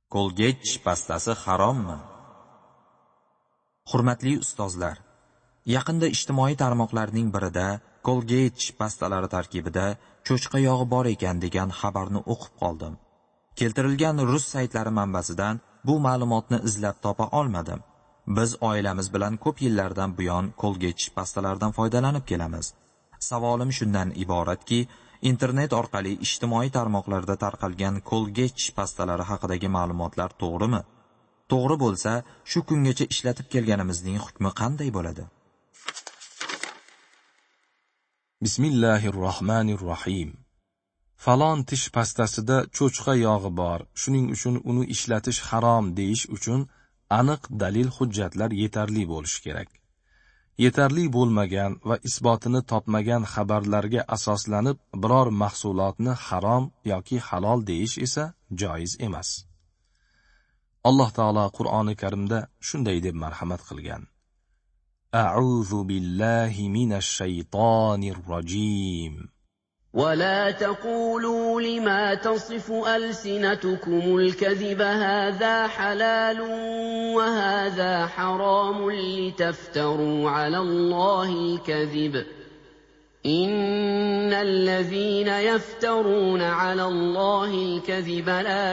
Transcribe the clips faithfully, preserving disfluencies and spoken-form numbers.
Colgate tish pastasi harommi? Hurmatli ustozlar, yaqinda ijtimoiy tarmoqlarning birida Colgate tish pastalari tarkibida cho'chqa yog'i bor ekan degan xabarni o'qib qoldim. Keltirilgan rus saytlari manbasidan bu ma'lumotni izlab topa olmadim. Biz oilamiz bilan ko'p yillardan buyon Colgate tish pastalaridan foydalanib kelamiz. Savolim shundan iboratki, internet orqali ijtimoiy tarmoqlarda tarqalgan Colgate tish pastalari haqidagi ma'lumotlar to'g'rimi? To'g'ri bo'lsa, shu kungacha ishlatib kelganimizning hukmi qanday bo'ladi? Bismillahirrohmanirrohim. Falon tish pastasida cho'chqa yog'i bor, shuning uchun uni ishlatish harom deyish uchun aniq dalil hujjatlar yetarli bo'lishi kerak. Yetarli bo'lmagan va isbotini topmagan xabarlarga asoslanib biror mahsulotni harom yoki halol deyish esa joiz emas. Alloh taolo Qur'oni Karimda shunday deb marhamat qilgan: A'udhu billahi minash shaytonir rojim. ولا تقولوا لما تصف ألسنتكم الكذب هذا حلال وهذا حرام لتفتروا على الله الكذب إن الذين يفترون على الله الكذب لا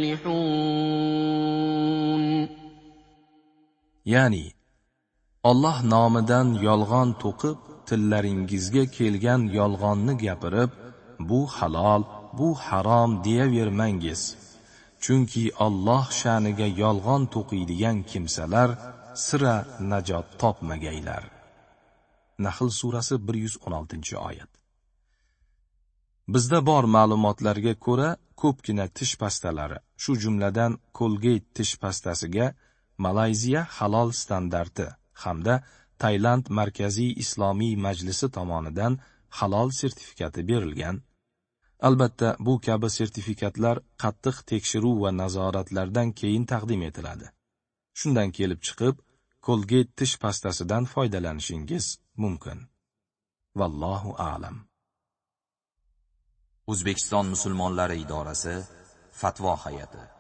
يفلحون. Ya'ni Alloh nomidan yolg'on to'qib tillaringizga kelgan yolg'onni gapirib, bu halol, bu harom deyavermangiz. Chunki Alloh sha'niga yolg'on to'qiydigan kimsalar sira najot topmagaylar. Nahl surasi bir yuz o'n oltinchi oyat. Bizda bor ma'lumotlarga ko'ra, ko'pgina tish pastalari, shu jumladan Colgate tish pastasiga Malayziya halol standarti hamda Tailand Markaziy Islomiy Majlisi tomonidan halol sertifikati berilgan. Albatta, bu kabi sertifikatlar qattiq tekshiruv va nazoratlardan keyin taqdim etiladi. Shundan kelib chiqib, Colgate tish pastasidan foydalanishingiz mumkin. Vallohu a'lam. O'zbekiston musulmonlari idorasi Fatvo hay'ati